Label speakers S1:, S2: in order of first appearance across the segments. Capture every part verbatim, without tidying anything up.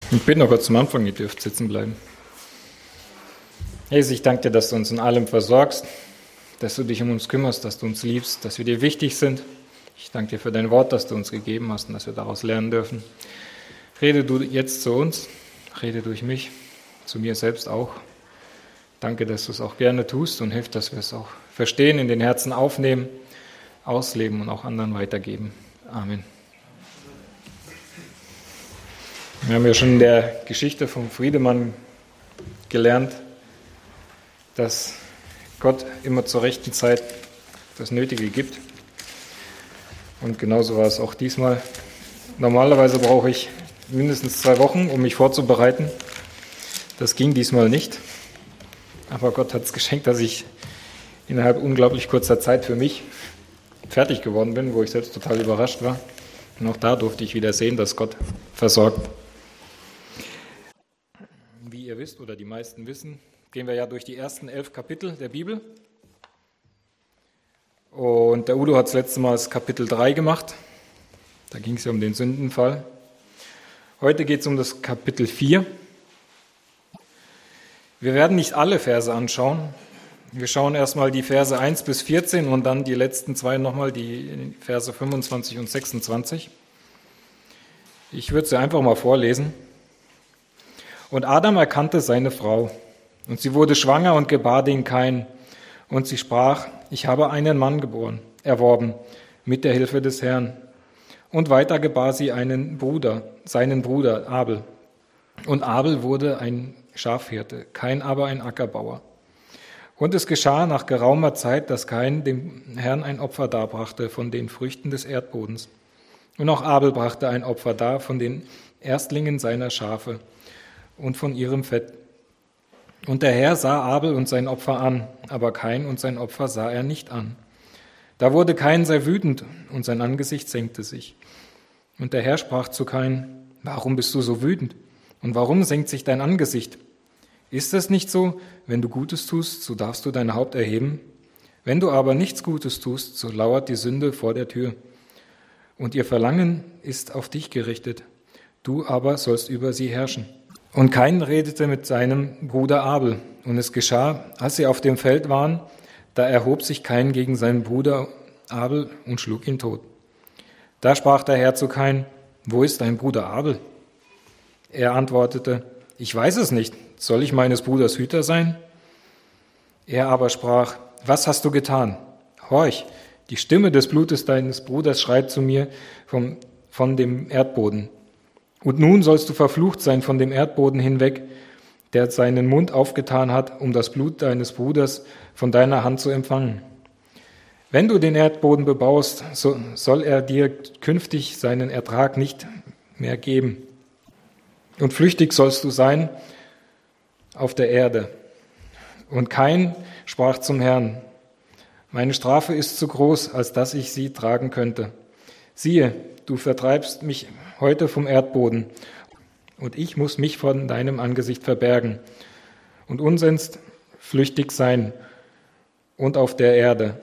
S1: Ich bitte noch kurz zum Anfang, ihr dürft sitzen bleiben. Jesus, ich danke dir, dass du uns in allem versorgst, dass du dich um uns kümmerst, dass du uns liebst, dass wir dir wichtig sind. Ich danke dir für dein Wort, das du uns gegeben hast und dass wir daraus lernen dürfen. Rede du jetzt zu uns, rede durch mich, zu mir selbst auch. Danke, dass du es auch gerne tust und hilf, dass wir es auch verstehen, in den Herzen aufnehmen, ausleben und auch anderen weitergeben. Amen. Wir haben ja schon in der Geschichte vom Friedemann gelernt, dass Gott immer zur rechten Zeit das Nötige gibt. Und genauso war es auch diesmal. Normalerweise brauche ich mindestens zwei Wochen, um mich vorzubereiten. Das ging diesmal nicht. Aber Gott hat es geschenkt, dass ich innerhalb unglaublich kurzer Zeit für mich fertig geworden bin, wo ich selbst total überrascht war. Und auch da durfte ich wieder sehen, dass Gott versorgt. Wie ihr wisst oder die meisten wissen, gehen wir ja durch die ersten elf Kapitel der Bibel. Und der Udo hat das letzte Mal das Kapitel drei gemacht. Da ging es ja um den Sündenfall. Heute geht es um das Kapitel vier. Wir werden nicht alle Verse anschauen. Wir schauen erstmal die Verse eins bis vierzehn und dann die letzten zwei nochmal, die Verse fünfundzwanzig und sechsundzwanzig. Ich würde sie einfach mal vorlesen. Und Adam erkannte seine Frau, und sie wurde schwanger und gebar den Kain. Und sie sprach, ich habe einen Mann geboren, erworben, mit der Hilfe des Herrn. Und weiter gebar sie einen Bruder, seinen Bruder Abel. Und Abel wurde ein Schafhirte, Kain aber ein Ackerbauer. Und es geschah nach geraumer Zeit, dass Kain dem Herrn ein Opfer darbrachte von den Früchten des Erdbodens. Und auch Abel brachte ein Opfer dar von den Erstlingen seiner Schafe und von ihrem Fett. Und der Herr sah Abel und sein Opfer an, aber Kain und sein Opfer sah er nicht an. Da wurde Kain sehr wütend und sein Angesicht senkte sich. Und der Herr sprach zu Kain, warum bist du so wütend? Und warum senkt sich dein Angesicht? Ist es nicht so, wenn du Gutes tust, so darfst du dein Haupt erheben? Wenn du aber nichts Gutes tust, so lauert die Sünde vor der Tür. Und ihr Verlangen ist auf dich gerichtet, du aber sollst über sie herrschen. Und Kain redete mit seinem Bruder Abel. Und es geschah, als sie auf dem Feld waren, da erhob sich Kain gegen seinen Bruder Abel und schlug ihn tot. Da sprach der Herr zu Kain, wo ist dein Bruder Abel? Er antwortete, ich weiß es nicht, soll ich meines Bruders Hüter sein? Er aber sprach, was hast du getan? Horch, die Stimme des Blutes deines Bruders schreit zu mir vom, von dem Erdboden. Und nun sollst du verflucht sein von dem Erdboden hinweg, der seinen Mund aufgetan hat, um das Blut deines Bruders von deiner Hand zu empfangen. Wenn du den Erdboden bebaust, so soll er dir künftig seinen Ertrag nicht mehr geben. Und flüchtig sollst du sein auf der Erde. Und Kain sprach zum Herrn, meine Strafe ist zu groß, als dass ich sie tragen könnte. Siehe, du vertreibst mich heute vom Erdboden, und ich muss mich von deinem Angesicht verbergen und unsendst flüchtig sein und auf der Erde.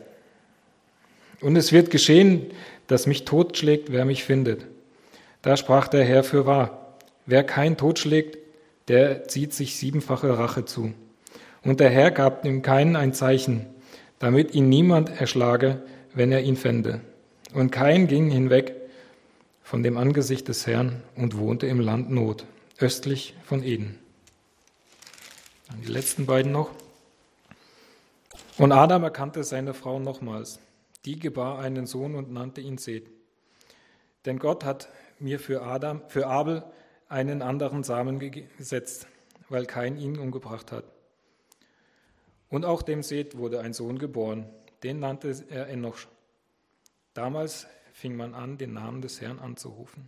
S1: Und es wird geschehen, dass mich totschlägt, wer mich findet. Da sprach der Herr fürwahr, wer Kain totschlägt, der zieht sich siebenfache Rache zu. Und der Herr gab dem Kain ein Zeichen, damit ihn niemand erschlage, wenn er ihn fände. Und Kain ging hinweg von dem Angesicht des Herrn und wohnte im Land Not, östlich von Eden. Dann die letzten beiden noch. Und Adam erkannte seine Frau nochmals. Die gebar einen Sohn und nannte ihn Seth. Denn Gott hat mir für Adam, für Abel einen anderen Samen gesetzt, weil Kain ihn umgebracht hat. Und auch dem Seth wurde ein Sohn geboren, den nannte er Enoch. Damals fing man an, den Namen des Herrn anzurufen.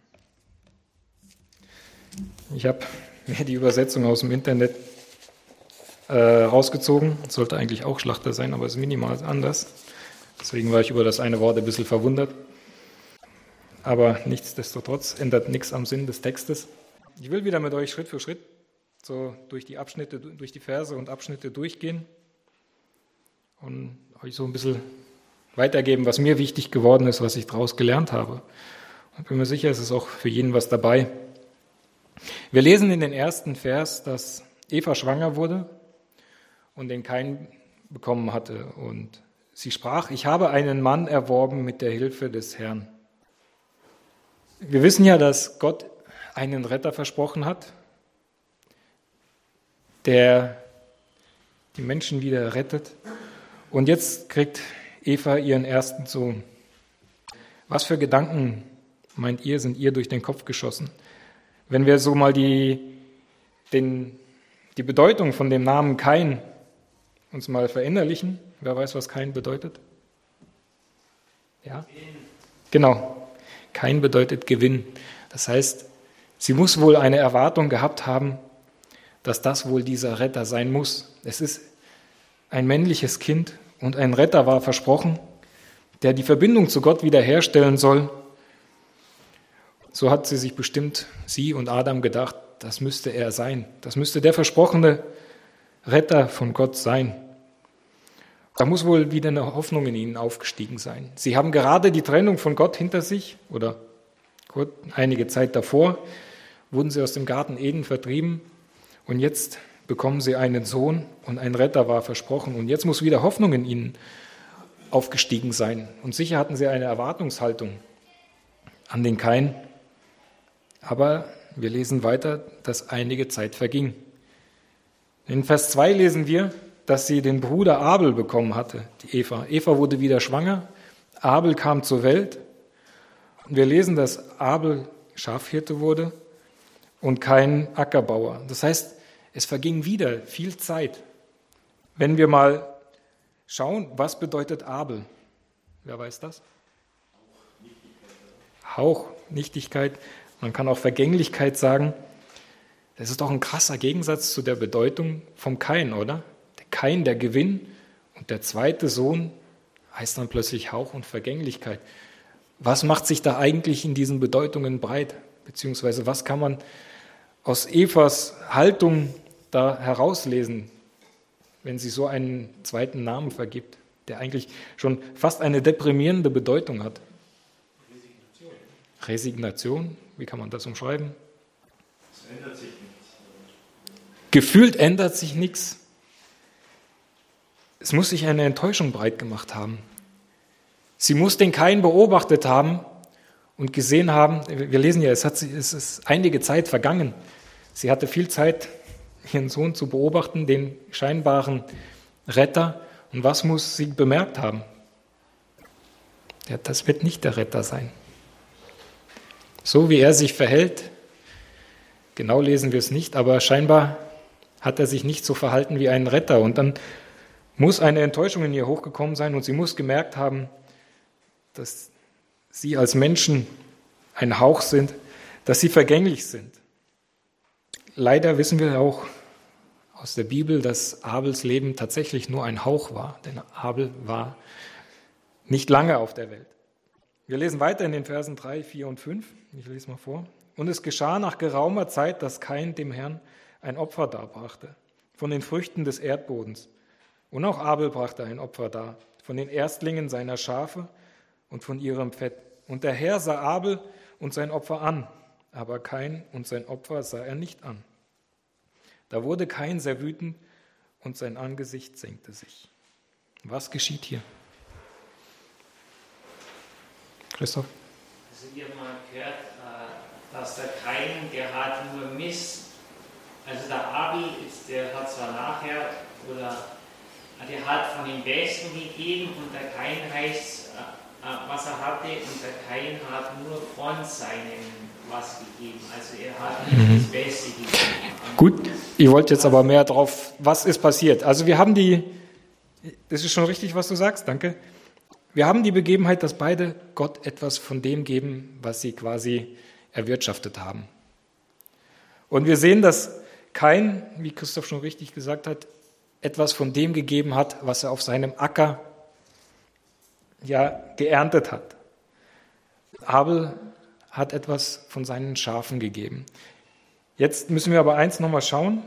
S1: Ich habe mir die Übersetzung aus dem Internet äh, rausgezogen. Sollte eigentlich auch Schlachter sein, aber es ist minimal anders. Deswegen war ich über das eine Wort ein bisschen verwundert. Aber nichtsdestotrotz ändert nichts am Sinn des Textes. Ich will wieder mit euch Schritt für Schritt so durch die Abschnitte, durch die Verse und Abschnitte durchgehen und euch so ein bisschen weitergeben, was mir wichtig geworden ist, was ich daraus gelernt habe. Und bin mir sicher, es ist auch für jeden was dabei. Wir lesen in den ersten Vers, dass Eva schwanger wurde und den Kain bekommen hatte. Und sie sprach, ich habe einen Mann erworben mit der Hilfe des Herrn. Wir wissen ja, dass Gott einen Retter versprochen hat, der die Menschen wieder rettet. Und jetzt kriegt Eva ihren ersten Sohn. Was für Gedanken, meint ihr, sind ihr durch den Kopf geschossen? Wenn wir so mal die, den, die Bedeutung von dem Namen Kain uns mal verinnerlichen. Wer weiß, was Kain bedeutet? Ja? Genau. Kain bedeutet Gewinn. Das heißt, sie muss wohl eine Erwartung gehabt haben, dass das wohl dieser Retter sein muss. Es ist ein männliches Kind und ein Retter war versprochen, der die Verbindung zu Gott wiederherstellen soll. So hat sie sich bestimmt, sie und Adam, gedacht, das müsste er sein. Das müsste der versprochene Retter von Gott sein. Da muss wohl wieder eine Hoffnung in ihnen aufgestiegen sein. Sie haben gerade die Trennung von Gott hinter sich, oder gut, einige Zeit davor wurden sie aus dem Garten Eden vertrieben und jetzt bekommen sie einen Sohn und ein Retter war versprochen. Und jetzt muss wieder Hoffnung in ihnen aufgestiegen sein. Und sicher hatten sie eine Erwartungshaltung an den Kain. Aber wir lesen weiter, dass einige Zeit verging. In Vers zwei lesen wir, dass sie den Bruder Abel bekommen hatte, die Eva. Eva wurde wieder schwanger, Abel kam zur Welt. Und wir lesen, dass Abel Schafhirte wurde und Kain Ackerbauer. Das heißt, es verging wieder viel Zeit. Wenn wir mal schauen, was bedeutet Abel? Wer weiß das? Hauch, Nichtigkeit. Man kann auch Vergänglichkeit sagen. Das ist doch ein krasser Gegensatz zu der Bedeutung vom Kain, oder? Der Kain, der Gewinn, und der zweite Sohn heißt dann plötzlich Hauch und Vergänglichkeit. Was macht sich da eigentlich in diesen Bedeutungen breit? Beziehungsweise was kann man aus Evas Haltung da herauslesen, wenn sie so einen zweiten Namen vergibt, der eigentlich schon fast eine deprimierende Bedeutung hat? Resignation. Resignation, wie kann man das umschreiben?
S2: Es ändert sich nichts.
S1: Gefühlt ändert sich nichts. Es muss sich eine Enttäuschung breit gemacht haben. Sie muss den Kain beobachtet haben und gesehen haben, wir lesen ja, es, hat, es ist einige Zeit vergangen. Sie hatte viel Zeit, ihren Sohn zu beobachten, den scheinbaren Retter. Und was muss sie bemerkt haben? Ja, das wird nicht der Retter sein. So wie er sich verhält, genau lesen wir es nicht, aber scheinbar hat er sich nicht so verhalten wie ein Retter. Und dann muss eine Enttäuschung in ihr hochgekommen sein und sie muss gemerkt haben, dass sie als Menschen ein Hauch sind, dass sie vergänglich sind. Leider wissen wir auch aus der Bibel, dass Abels Leben tatsächlich nur ein Hauch war, denn Abel war nicht lange auf der Welt. Wir lesen weiter in den Versen drei, vier und fünf. Ich lese mal vor. Und es geschah nach geraumer Zeit, dass Kain dem Herrn ein Opfer darbrachte, von den Früchten des Erdbodens. Und auch Abel brachte ein Opfer dar, von den Erstlingen seiner Schafe und von ihrem Fett. Und der Herr sah Abel und sein Opfer an, aber Kain und sein Opfer sah er nicht an. Da wurde Kain sehr wütend und sein Angesicht senkte sich. Was geschieht hier? Christoph?
S3: Also wir haben mal gehört, dass der Kain, der hat nur Mist. Also der Abel, ist, der hat zwar nachher, oder der hat von dem Besten gegeben und der Kain heißt, was er hatte, und der Kain hat nur von seinem was gegeben. Also er hat nicht mhm. das Beste gegeben.
S1: Gut, ihr wollt jetzt aber mehr drauf, was ist passiert. Also wir haben die, das ist schon richtig, was du sagst, danke. Wir haben die Begebenheit, dass beide Gott etwas von dem geben, was sie quasi erwirtschaftet haben. Und wir sehen, dass Kain, wie Christoph schon richtig gesagt hat, etwas von dem gegeben hat, was er auf seinem Acker ja geerntet hat. Abel hat etwas von seinen Schafen gegeben. Jetzt müssen wir aber eins nochmal schauen.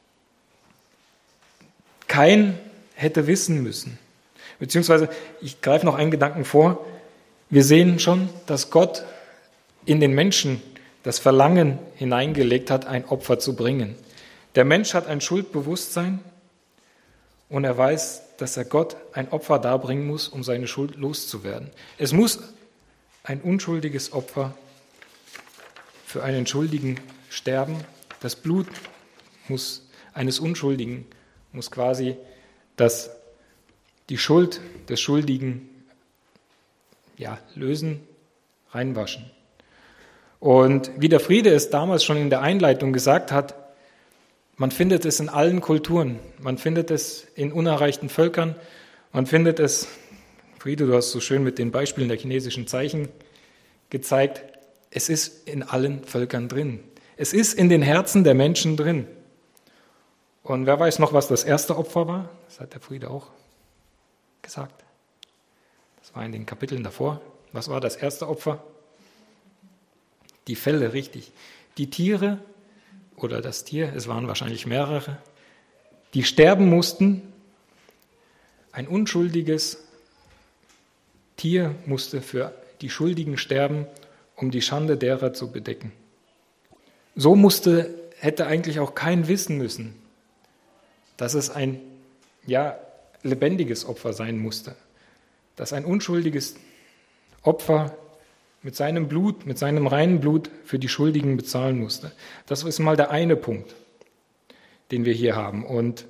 S1: Kain hätte wissen müssen, beziehungsweise ich greife noch einen Gedanken vor. Wir sehen schon, dass Gott in den Menschen das Verlangen hineingelegt hat, ein Opfer zu bringen. Der Mensch hat ein Schuldbewusstsein und er weiß, dass er Gott ein Opfer darbringen muss, um seine Schuld loszuwerden. Es muss ein unschuldiges Opfer für einen Schuldigen sterben. Das Blut muss, eines Unschuldigen muss quasi das, die Schuld des Schuldigen ja, lösen, reinwaschen. Und wie der Friede es damals schon in der Einleitung gesagt hat, man findet es in allen Kulturen, man findet es in unerreichten Völkern, man findet es, Friede, du hast so schön mit den Beispielen der chinesischen Zeichen gezeigt, es ist in allen Völkern drin. Es ist in den Herzen der Menschen drin. Und wer weiß noch, was das erste Opfer war? Das hat der Friede auch gesagt. Das war in den Kapiteln davor. Was war das erste Opfer? Die Felle, richtig. Die Tiere oder das Tier, es waren wahrscheinlich mehrere, die sterben mussten. Ein unschuldiges Tier musste für die Schuldigen sterben, um die Schande derer zu bedecken. So musste, hätte eigentlich auch kein wissen müssen, dass es ein ja, lebendiges Opfer sein musste, dass ein unschuldiges Opfer mit seinem Blut, mit seinem reinen Blut für die Schuldigen bezahlen musste. Das ist mal der eine Punkt, den wir hier haben. Und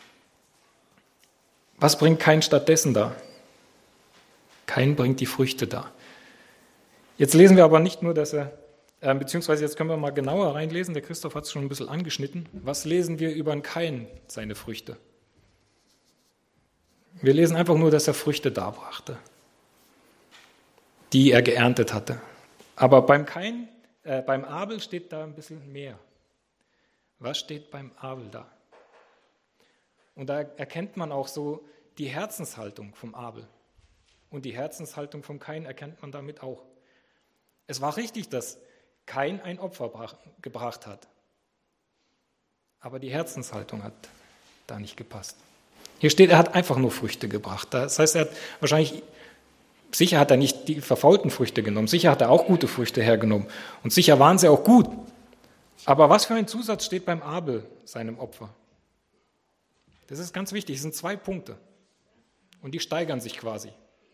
S1: was bringt Kain stattdessen da? Kain bringt die Früchte da. Jetzt lesen wir aber nicht nur, dass er, äh, beziehungsweise jetzt können wir mal genauer reinlesen, der Christoph hat es schon ein bisschen angeschnitten. Was lesen wir über den Kain, seine Früchte? Wir lesen einfach nur, dass er Früchte darbrachte, die er geerntet hatte. Aber beim Kain, äh, beim Abel steht da ein bisschen mehr. Was steht beim Abel da? Und da erkennt man auch so die Herzenshaltung vom Abel. Und die Herzenshaltung vom Kain erkennt man damit auch. Es war richtig, dass Kain ein Opfer brach, gebracht hat. Aber die Herzenshaltung hat da nicht gepasst. Hier steht, er hat einfach nur Früchte gebracht. Das heißt, er hat wahrscheinlich, sicher hat er nicht die verfaulten Früchte genommen, sicher hat er auch gute Früchte hergenommen. Und sicher waren sie auch gut. Aber was für ein Zusatz steht beim Abel, seinem Opfer? Das ist ganz wichtig, es sind zwei Punkte. Und die steigern sich quasi.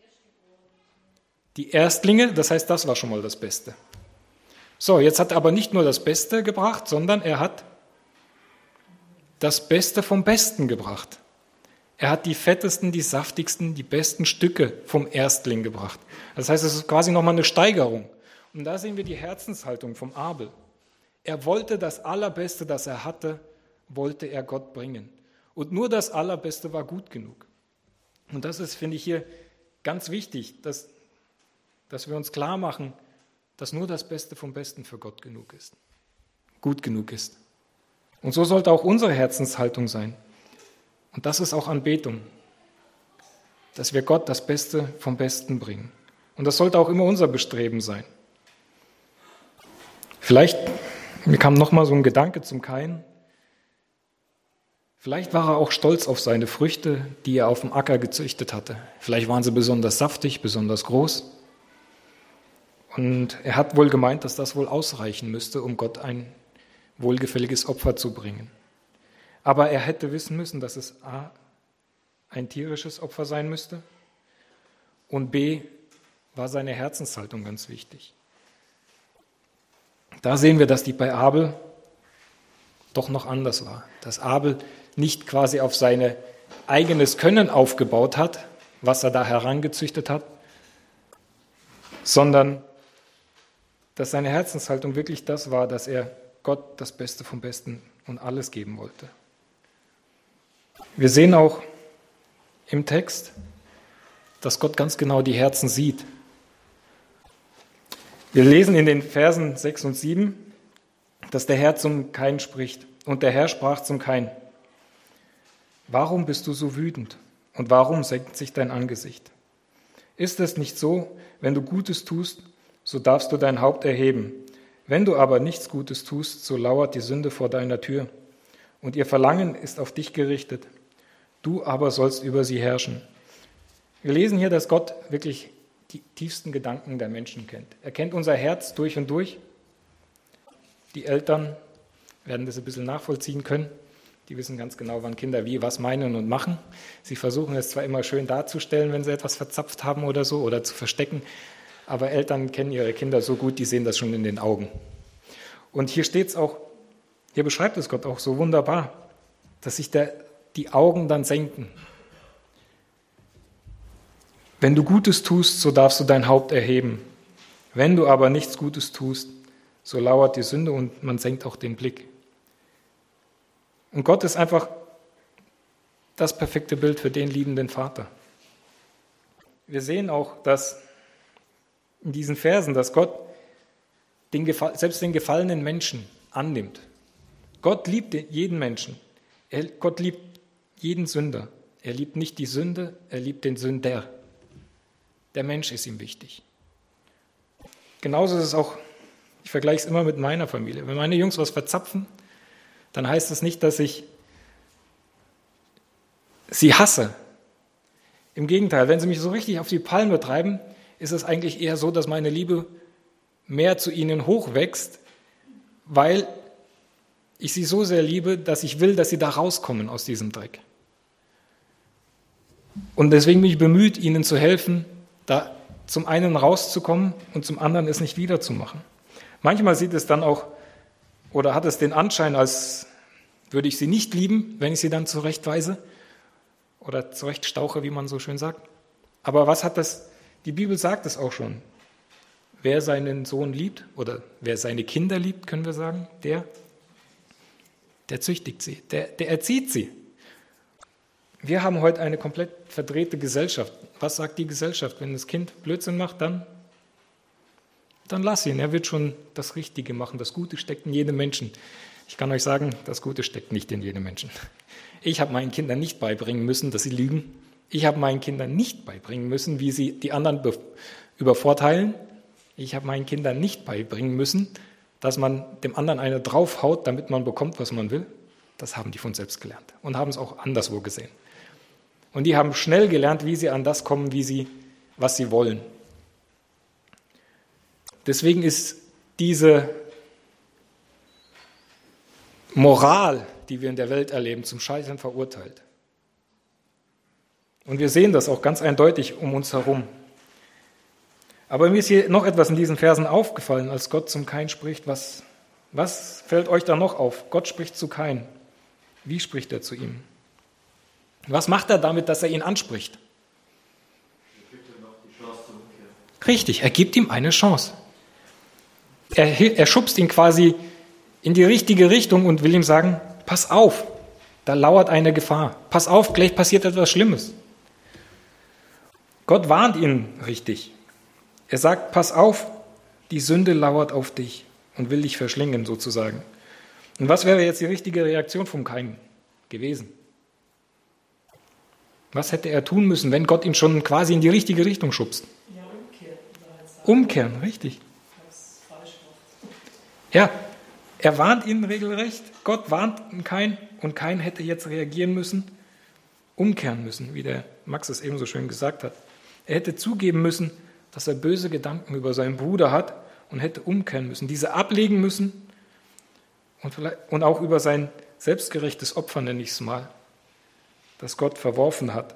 S1: Die Erstlinge, das heißt, das war schon mal das Beste. So, jetzt hat er aber nicht nur das Beste gebracht, sondern er hat das Beste vom Besten gebracht. Er hat die fettesten, die saftigsten, die besten Stücke vom Erstling gebracht. Das heißt, es ist quasi nochmal eine Steigerung. Und da sehen wir die Herzenshaltung vom Abel. Er wollte das Allerbeste, das er hatte, wollte er Gott bringen. Und nur das Allerbeste war gut genug. Und das ist, finde ich, hier ganz wichtig, dass, dass wir uns klar machen, dass nur das Beste vom Besten für Gott genug ist, gut genug ist. Und so sollte auch unsere Herzenshaltung sein. Und das ist auch Anbetung, dass wir Gott das Beste vom Besten bringen. Und das sollte auch immer unser Bestreben sein. Vielleicht, mir kam nochmal so ein Gedanke zum Kain, vielleicht war er auch stolz auf seine Früchte, die er auf dem Acker gezüchtet hatte. Vielleicht waren sie besonders saftig, besonders groß. Und er hat wohl gemeint, dass das wohl ausreichen müsste, um Gott ein wohlgefälliges Opfer zu bringen. Aber er hätte wissen müssen, dass es A, ein tierisches Opfer sein müsste und B, war seine Herzenshaltung ganz wichtig. Da sehen wir, dass die bei Abel doch noch anders war. Dass Abel nicht quasi auf sein eigenes Können aufgebaut hat, was er da herangezüchtet hat, sondern dass seine Herzenshaltung wirklich das war, dass er Gott das Beste vom Besten und alles geben wollte. Wir sehen auch im Text, dass Gott ganz genau die Herzen sieht. Wir lesen in den Versen sechs und sieben, dass der Herr zum Kain spricht. Und der Herr sprach zum Kain: Warum bist du so wütend und warum senkt sich dein Angesicht? Ist es nicht so, wenn du Gutes tust, so darfst du dein Haupt erheben. Wenn du aber nichts Gutes tust, so lauert die Sünde vor deiner Tür. Und ihr Verlangen ist auf dich gerichtet. Du aber sollst über sie herrschen. Wir lesen hier, dass Gott wirklich die tiefsten Gedanken der Menschen kennt. Er kennt unser Herz durch und durch. Die Eltern werden das ein bisschen nachvollziehen können. Die wissen ganz genau, wann Kinder wie was meinen und machen. Sie versuchen es zwar immer schön darzustellen, wenn sie etwas verzapft haben oder so, oder zu verstecken, aber Eltern kennen ihre Kinder so gut, die sehen das schon in den Augen. Und hier steht es auch, hier beschreibt es Gott auch so wunderbar, dass sich der, die Augen dann senken. Wenn du Gutes tust, so darfst du dein Haupt erheben. Wenn du aber nichts Gutes tust, so lauert die Sünde und man senkt auch den Blick. Und Gott ist einfach das perfekte Bild für den liebenden Vater. Wir sehen auch, dass in diesen Versen, dass Gott den, selbst den gefallenen Menschen annimmt. Gott liebt jeden Menschen. Er, Gott liebt jeden Sünder. Er liebt nicht die Sünde, er liebt den Sünder. Der Mensch ist ihm wichtig. Genauso ist es auch, ich vergleiche es immer mit meiner Familie. Wenn meine Jungs was verzapfen, dann heißt das nicht, dass ich sie hasse. Im Gegenteil, wenn sie mich so richtig auf die Palme treiben, ist es eigentlich eher so, dass meine Liebe mehr zu ihnen hochwächst, weil ich sie so sehr liebe, dass ich will, dass sie da rauskommen aus diesem Dreck. Und deswegen bin ich bemüht, ihnen zu helfen, da zum einen rauszukommen und zum anderen es nicht wiederzumachen. Manchmal sieht es dann auch, oder hat es den Anschein, als würde ich sie nicht lieben, wenn ich sie dann zurechtweise oder zurechtstauche, wie man so schön sagt. Aber was hat das? Die Bibel sagt es auch schon. Wer seinen Sohn liebt oder wer seine Kinder liebt, können wir sagen, der, der züchtigt sie, der, der erzieht sie. Wir haben heute eine komplett verdrehte Gesellschaft. Was sagt die Gesellschaft? Wenn das Kind Blödsinn macht, dann, dann lass ihn. Er wird schon das Richtige machen. Das Gute steckt in jedem Menschen. Ich kann euch sagen, das Gute steckt nicht in jedem Menschen. Ich habe meinen Kindern nicht beibringen müssen, dass sie lügen. Ich habe meinen Kindern nicht beibringen müssen, wie sie die anderen be- übervorteilen. Ich habe meinen Kindern nicht beibringen müssen, dass man dem anderen eine draufhaut, damit man bekommt, was man will. Das haben die von selbst gelernt und haben es auch anderswo gesehen. Und die haben schnell gelernt, wie sie an das kommen, wie sie, was sie wollen. Deswegen ist diese Moral, die wir in der Welt erleben, zum Scheitern verurteilt. Und wir sehen das auch ganz eindeutig um uns herum. Aber mir ist hier noch etwas in diesen Versen aufgefallen, als Gott zum Kain spricht. Was, was fällt euch da noch auf? Gott spricht zu Kain. Wie spricht er zu ihm? Was macht er damit, dass er ihn anspricht?
S2: Er gibt ihm noch die Chance zur Umkehr.
S1: Richtig, er gibt ihm eine Chance. Er, er schubst ihn quasi in die richtige Richtung und will ihm sagen, pass auf, da lauert eine Gefahr. Pass auf, gleich passiert etwas Schlimmes. Gott warnt ihn richtig. Er sagt, pass auf, die Sünde lauert auf dich und will dich verschlingen sozusagen. Und was wäre jetzt die richtige Reaktion vom Kain gewesen? Was hätte er tun müssen, wenn Gott ihn schon quasi in die richtige Richtung schubst?
S4: Ja, umkehren.
S1: Umkehren, richtig.
S4: Was falsch macht.
S1: Ja, er warnt ihn regelrecht. Gott warnt ihn Kain und Kain hätte jetzt reagieren müssen, umkehren müssen, wie der Max es eben so schön gesagt hat. Er hätte zugeben müssen, dass er böse Gedanken über seinen Bruder hat und hätte umkehren müssen, diese ablegen müssen und, vielleicht, und auch über sein selbstgerechtes Opfer, nenne ich es mal, das Gott verworfen hat.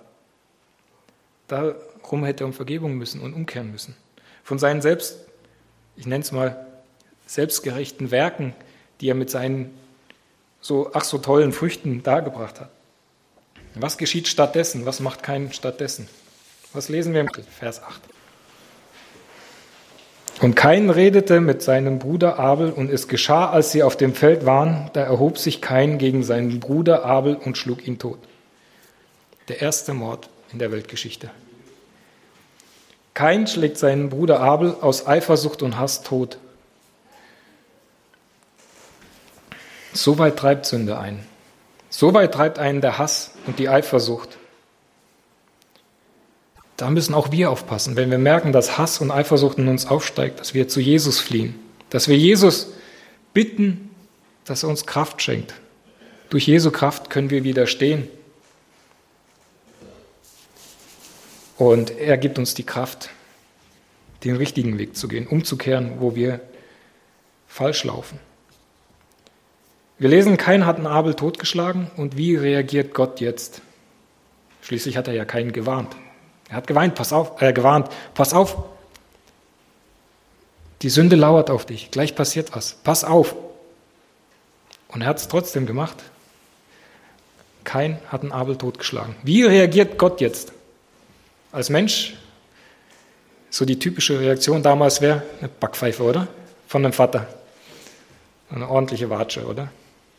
S1: Darum hätte er um Vergebung müssen und umkehren müssen. Von seinen selbst, ich nenne es mal, selbstgerechten Werken, die er mit seinen so ach so tollen Früchten dargebracht hat. Was geschieht stattdessen? Was macht Kain stattdessen? Was lesen wir im Vers acht? Und Kain redete mit seinem Bruder Abel, und es geschah, als sie auf dem Feld waren, da erhob sich Kain gegen seinen Bruder Abel und schlug ihn tot. Der erste Mord in der Weltgeschichte. Kain schlägt seinen Bruder Abel aus Eifersucht und Hass tot. So weit treibt Sünde ein. So weit treibt einen der Hass und die Eifersucht. Da müssen auch wir aufpassen, wenn wir merken, dass Hass und Eifersucht in uns aufsteigt, dass wir zu Jesus fliehen, dass wir Jesus bitten, dass er uns Kraft schenkt. Durch Jesu Kraft können wir widerstehen. Und er gibt uns die Kraft, den richtigen Weg zu gehen, umzukehren, wo wir falsch laufen. Wir lesen, Kain hat einen Abel totgeschlagen. Und wie reagiert Gott jetzt? Schließlich hat er ja Kain gewarnt. Er hat geweint, pass auf, äh, gewarnt, pass auf. Die Sünde lauert auf dich, gleich passiert was. Pass auf. Und er hat es trotzdem gemacht. Kain hat einen Abel totgeschlagen. Wie reagiert Gott jetzt? Als Mensch, so die typische Reaktion damals wäre eine Backpfeife, oder? Von einem Vater. Eine ordentliche Watsche, oder?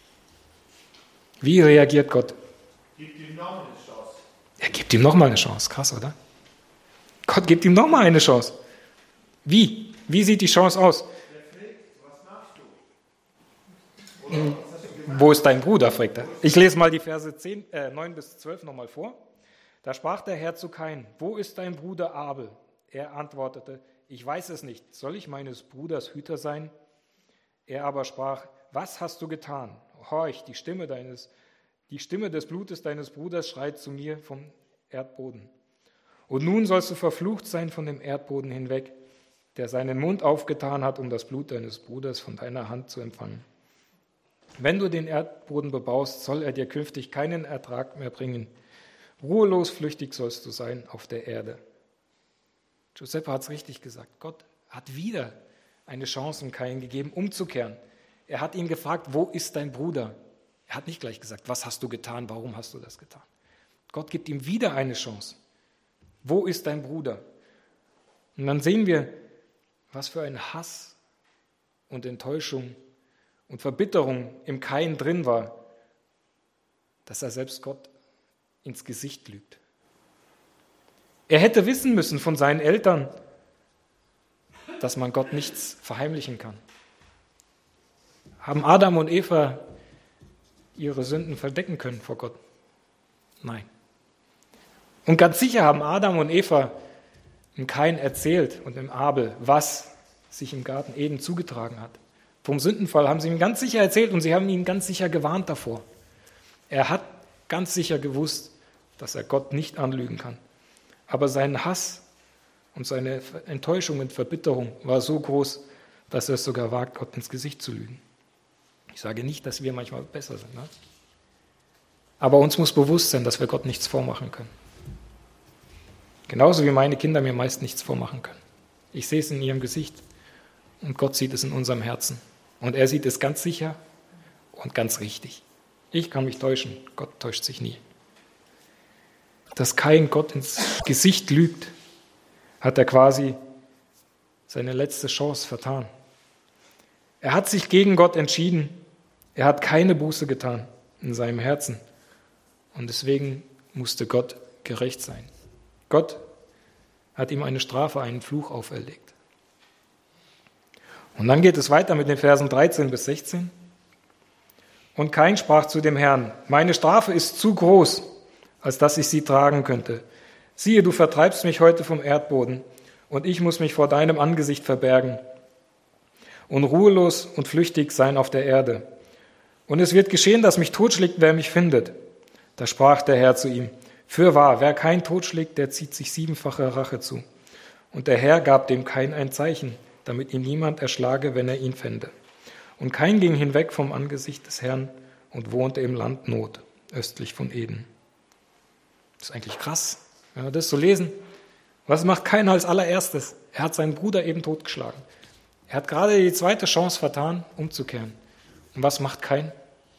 S1: Wie reagiert Gott?
S2: Gibt ihm noch eine Chance.
S1: Er gibt ihm nochmal eine Chance. Krass, oder? Gott gibt ihm nochmal eine Chance. Wie? Wie sieht die Chance aus?
S2: Er fragt, was machst du? Oder was hast du gemacht?
S1: Wo ist dein Bruder, fragt er. Ich lese mal die Verse zehn, äh, neun bis zwölf nochmal vor. Da sprach der Herr zu Kain, wo ist dein Bruder Abel? Er antwortete, ich weiß es nicht. Soll ich meines Bruders Hüter sein? Er aber sprach, was hast du getan? Horch, die Stimme deines, die Stimme des Blutes deines Bruders schreit zu mir vom Erdboden. Und nun sollst du verflucht sein von dem Erdboden hinweg, der seinen Mund aufgetan hat, um das Blut deines Bruders von deiner Hand zu empfangen. Wenn du den Erdboden bebaust, soll er dir künftig keinen Ertrag mehr bringen. Ruhelos flüchtig sollst du sein auf der Erde. Giuseppe hat es richtig gesagt. Gott hat wieder eine Chance um Kain gegeben, umzukehren. Er hat ihn gefragt, wo ist dein Bruder? Er hat nicht gleich gesagt, was hast du getan, warum hast du das getan? Gott gibt ihm wieder eine Chance. Wo ist dein Bruder? Und dann sehen wir, was für ein Hass und Enttäuschung und Verbitterung im Kain drin war, dass er selbst Gott ins Gesicht lügt. Er hätte wissen müssen von seinen Eltern, dass man Gott nichts verheimlichen kann. Haben Adam und Eva ihre Sünden verdecken können vor Gott? Nein. Und ganz sicher haben Adam und Eva im Kain erzählt und im Abel, was sich im Garten Eden zugetragen hat. Vom Sündenfall haben sie ihm ganz sicher erzählt und sie haben ihn ganz sicher gewarnt davor. Er hat ganz sicher gewusst, dass er Gott nicht anlügen kann. Aber sein Hass und seine Enttäuschung und Verbitterung war so groß, dass er es sogar wagt, Gott ins Gesicht zu lügen. Ich sage nicht, dass wir manchmal besser sind. Ne? Aber uns muss bewusst sein, dass wir Gott nichts vormachen können. Genauso wie meine Kinder mir meist nichts vormachen können. Ich sehe es in ihrem Gesicht und Gott sieht es in unserem Herzen. Und er sieht es ganz sicher und ganz richtig. Ich kann mich täuschen, Gott täuscht sich nie. Dass Kain Gott ins Gesicht lügt, hat er quasi seine letzte Chance vertan. Er hat sich gegen Gott entschieden. Er hat keine Buße getan in seinem Herzen. Und deswegen musste Gott gerecht sein. Gott hat ihm eine Strafe, einen Fluch auferlegt. Und dann geht es weiter mit den Versen dreizehn bis sechzehn. Und Kain sprach zu dem Herrn, meine Strafe ist zu groß, als dass ich sie tragen könnte. Siehe, du vertreibst mich heute vom Erdboden, und ich muss mich vor deinem Angesicht verbergen und ruhelos und flüchtig sein auf der Erde. Und es wird geschehen, dass mich totschlägt, wer mich findet. Da sprach der Herr zu ihm, fürwahr, wer Kain totschlägt, der zieht sich siebenfache Rache zu. Und der Herr gab dem Kain ein Zeichen, damit ihn niemand erschlage, wenn er ihn fände. Und Kain ging hinweg vom Angesicht des Herrn und wohnte im Land Not, östlich von Eden. Das ist eigentlich krass, wenn wir das so lesen. Was macht Kain als allererstes? Er hat seinen Bruder eben totgeschlagen. Er hat gerade die zweite Chance vertan, umzukehren. Und was macht Kain?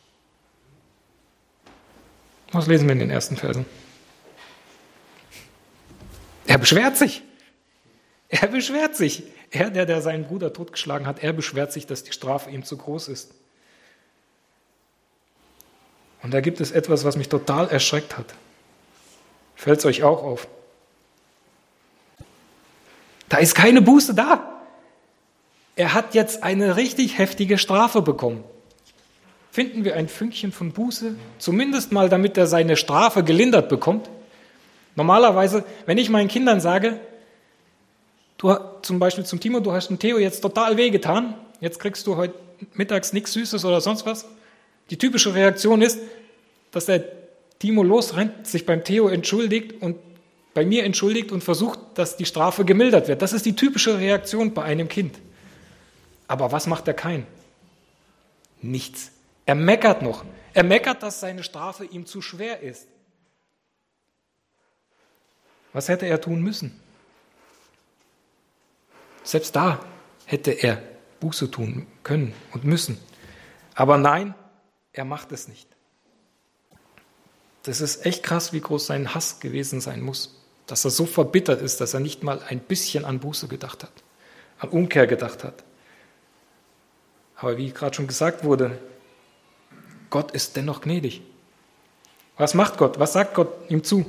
S1: Was lesen wir in den ersten Versen? Er beschwert sich. Er beschwert sich. Er, der, der seinen Bruder totgeschlagen hat, er beschwert sich, dass die Strafe ihm zu groß ist. Und da gibt es etwas, was mich total erschreckt hat. Fällt es euch auch auf? Da ist keine Buße da. Er hat jetzt eine richtig heftige Strafe bekommen. Finden wir ein Fünkchen von Buße? Zumindest mal, damit er seine Strafe gelindert bekommt. Normalerweise, wenn ich meinen Kindern sage, du zum Beispiel zum Timo, du hast dem Theo jetzt total wehgetan, jetzt kriegst du heute mittags nichts Süßes oder sonst was. Die typische Reaktion ist, dass der Timo losrennt, sich beim Theo entschuldigt und bei mir entschuldigt und versucht, dass die Strafe gemildert wird. Das ist die typische Reaktion bei einem Kind. Aber was macht der Kain? Nichts. Er meckert noch. Er meckert, dass seine Strafe ihm zu schwer ist. Was hätte er tun müssen? Selbst da hätte er Buße tun können und müssen. Aber nein, er macht es nicht. Das ist echt krass, wie groß sein Hass gewesen sein muss, dass er so verbittert ist, dass er nicht mal ein bisschen an Buße gedacht hat, an Umkehr gedacht hat. Aber wie gerade schon gesagt wurde, Gott ist dennoch gnädig. Was macht Gott? Was sagt Gott ihm zu?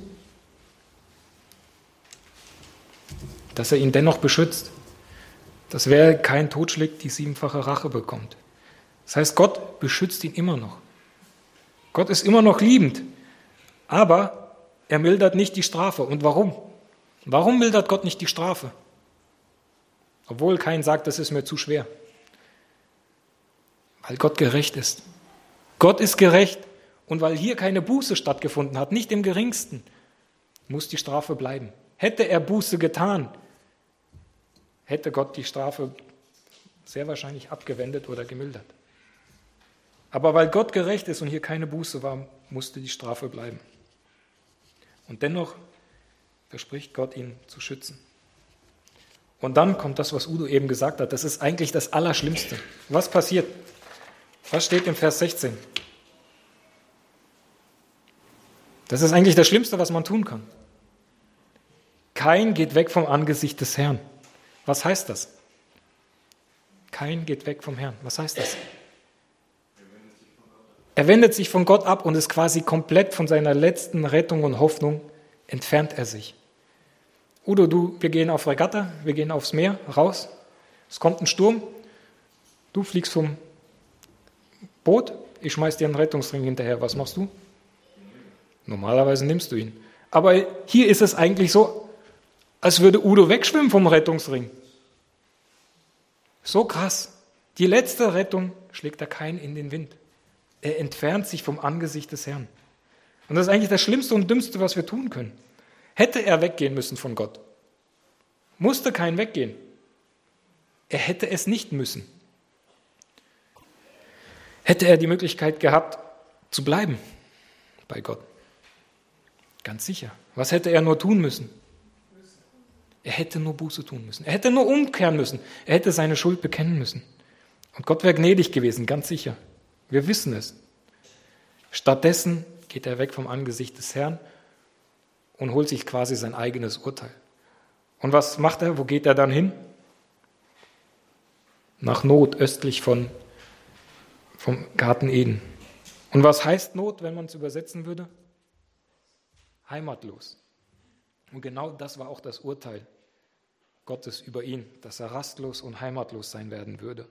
S1: Dass er ihn dennoch beschützt. Dass wer keinen Tod schlägt, die siebenfache Rache bekommt. Das heißt, Gott beschützt ihn immer noch. Gott ist immer noch liebend, aber er mildert nicht die Strafe. Und warum? Warum mildert Gott nicht die Strafe? Obwohl kein sagt, das ist mir zu schwer. Weil Gott gerecht ist. Gott ist gerecht und weil hier keine Buße stattgefunden hat, nicht im geringsten, muss die Strafe bleiben. Hätte er Buße getan, hätte Gott die Strafe sehr wahrscheinlich abgewendet oder gemildert. Aber weil Gott gerecht ist und hier keine Buße war, musste die Strafe bleiben. Und dennoch verspricht Gott, ihn zu schützen. Und dann kommt das, was Udo eben gesagt hat. Das ist eigentlich das Allerschlimmste. Was passiert? Was steht im Vers sechzehn? Das ist eigentlich das Schlimmste, was man tun kann. Kain geht weg vom Angesicht des Herrn. Was heißt das? Kain geht weg vom Herrn. Was heißt das? Er wendet sich von Gott ab und ist quasi komplett von seiner letzten Rettung und Hoffnung entfernt er sich. Udo, du, wir gehen auf Regatta, wir gehen aufs Meer, raus. Es kommt ein Sturm. Du fliegst vom Boot, ich schmeiß dir einen Rettungsring hinterher. Was machst du? Normalerweise nimmst du ihn. Aber hier ist es eigentlich so, als würde Udo wegschwimmen vom Rettungsring. So krass. Die letzte Rettung schlägt er Kain in den Wind. Er entfernt sich vom Angesicht des Herrn. Und das ist eigentlich das Schlimmste und Dümmste, was wir tun können. Hätte er weggehen müssen von Gott, musste Kain weggehen. Er hätte es nicht müssen. Hätte er die Möglichkeit gehabt, zu bleiben bei Gott? Ganz sicher. Was hätte er nur tun müssen? Er hätte nur Buße tun müssen. Er hätte nur umkehren müssen. Er hätte seine Schuld bekennen müssen. Und Gott wäre gnädig gewesen, ganz sicher. Wir wissen es. Stattdessen geht er weg vom Angesicht des Herrn und holt sich quasi sein eigenes Urteil. Und was macht er? Wo geht er dann hin? Nach Not, östlich von, vom Garten Eden. Und was heißt Not, wenn man es übersetzen würde? Heimatlos. Und genau das war auch das Urteil Gottes über ihn, dass er rastlos und heimatlos sein werden würde.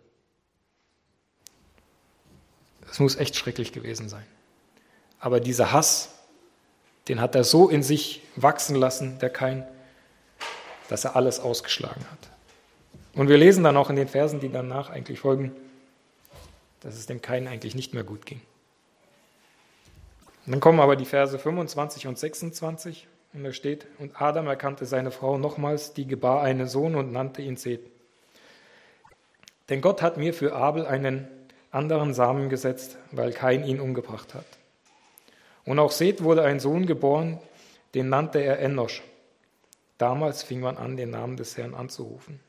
S1: Das muss echt schrecklich gewesen sein. Aber dieser Hass, den hat er so in sich wachsen lassen, der Kain, dass er alles ausgeschlagen hat. Und wir lesen dann auch in den Versen, die danach eigentlich folgen, dass es dem Kain eigentlich nicht mehr gut ging. Und dann kommen aber die Verse fünfundzwanzig und sechsundzwanzig und da steht, und Adam erkannte seine Frau nochmals, die gebar einen Sohn und nannte ihn Seth. Denn Gott hat mir für Abel einen anderen Samen gesetzt, weil Kain ihn umgebracht hat. Und auch Seth wurde ein Sohn geboren, den nannte er Enosch. Damals fing man an, den Namen des Herrn anzurufen.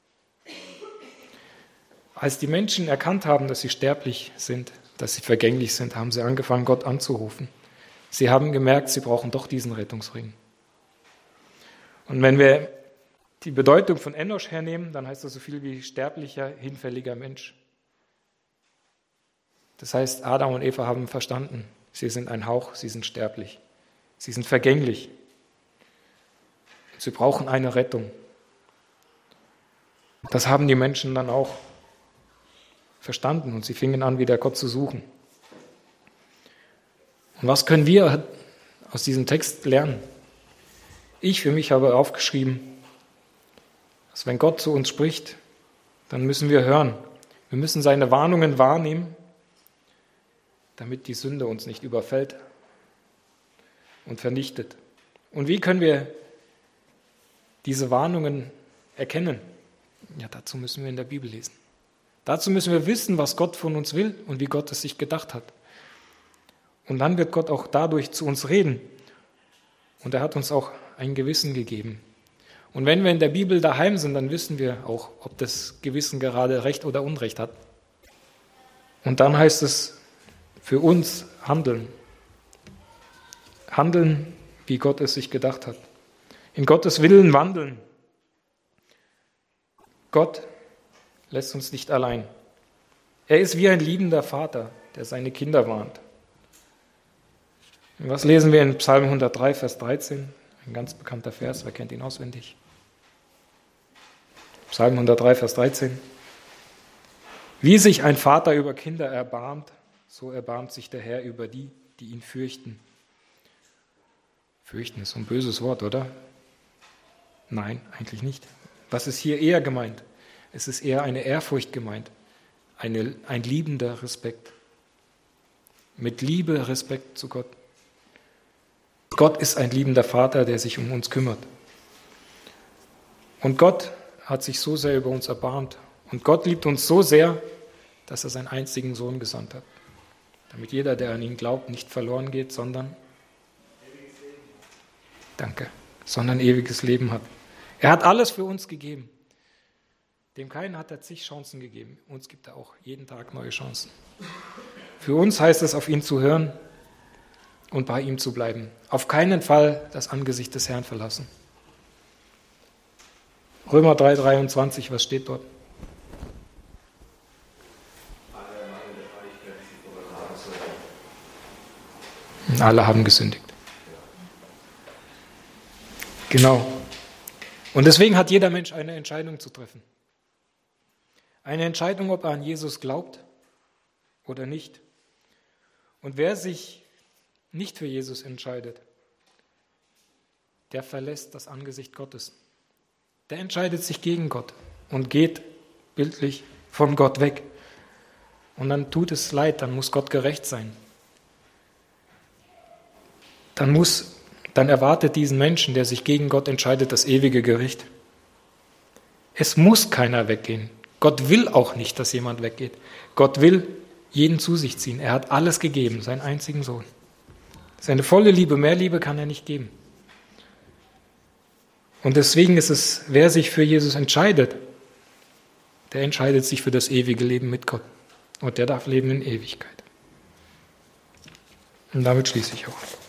S1: Als die Menschen erkannt haben, dass sie sterblich sind, dass sie vergänglich sind, haben sie angefangen, Gott anzurufen. Sie haben gemerkt, sie brauchen doch diesen Rettungsring. Und wenn wir die Bedeutung von Enosch hernehmen, dann heißt das so viel wie sterblicher, hinfälliger Mensch. Das heißt, Adam und Eva haben verstanden, sie sind ein Hauch, sie sind sterblich, sie sind vergänglich. Sie brauchen eine Rettung. Das haben die Menschen dann auch verstanden und sie fingen an, wieder Gott zu suchen. Und was können wir aus diesem Text lernen? Ich für mich habe aufgeschrieben, dass wenn Gott zu uns spricht, dann müssen wir hören. Wir müssen seine Warnungen wahrnehmen, damit die Sünde uns nicht überfällt und vernichtet. Und wie können wir diese Warnungen erkennen? Ja, dazu müssen wir in der Bibel lesen. Dazu müssen wir wissen, was Gott von uns will und wie Gott es sich gedacht hat. Und dann wird Gott auch dadurch zu uns reden. Und er hat uns auch ein Gewissen gegeben. Und wenn wir in der Bibel daheim sind, dann wissen wir auch, ob das Gewissen gerade Recht oder Unrecht hat. Und dann heißt es für uns handeln. Handeln, wie Gott es sich gedacht hat. In Gottes Willen wandeln. Gott lässt uns nicht allein. Er ist wie ein liebender Vater, der seine Kinder warnt. Und was lesen wir in Psalm hundertdrei, Vers dreizehn? Ein ganz bekannter Vers, wer kennt ihn auswendig? Psalm hundertdrei, Vers dreizehn. Wie sich ein Vater über Kinder erbarmt, so erbarmt sich der Herr über die, die ihn fürchten. Fürchten ist so ein böses Wort, oder? Nein, eigentlich nicht. Was ist hier eher gemeint? Es ist eher eine Ehrfurcht gemeint, eine, ein liebender Respekt. Mit Liebe, Respekt zu Gott. Gott ist ein liebender Vater, der sich um uns kümmert. Und Gott hat sich so sehr über uns erbarmt. Und Gott liebt uns so sehr, dass er seinen einzigen Sohn gesandt hat. Damit jeder, der an ihn glaubt, nicht verloren geht, sondern Danke, sondern ewiges Leben hat. Er hat alles für uns gegeben. Dem keinen hat er zig Chancen gegeben. Uns gibt er auch jeden Tag neue Chancen. Für uns heißt es, auf ihn zu hören und bei ihm zu bleiben. Auf keinen Fall das Angesicht des Herrn verlassen. Römer drei, dreiundzwanzig, was steht dort? Alle haben gesündigt. Genau. Und deswegen hat jeder Mensch eine Entscheidung zu treffen. Eine Entscheidung, ob er an Jesus glaubt oder nicht. Und wer sich nicht für Jesus entscheidet, der verlässt das Angesicht Gottes. Der entscheidet sich gegen Gott und geht bildlich von Gott weg. Und dann tut es leid, dann muss Gott gerecht sein. Dann muss, dann erwartet diesen Menschen, der sich gegen Gott entscheidet, das ewige Gericht. Es muss keiner weggehen. Gott will auch nicht, dass jemand weggeht. Gott will jeden zu sich ziehen. Er hat alles gegeben, seinen einzigen Sohn. Seine volle Liebe, mehr Liebe kann er nicht geben. Und deswegen ist es, wer sich für Jesus entscheidet, der entscheidet sich für das ewige Leben mit Gott. Und der darf leben in Ewigkeit. Und damit schließe ich auch.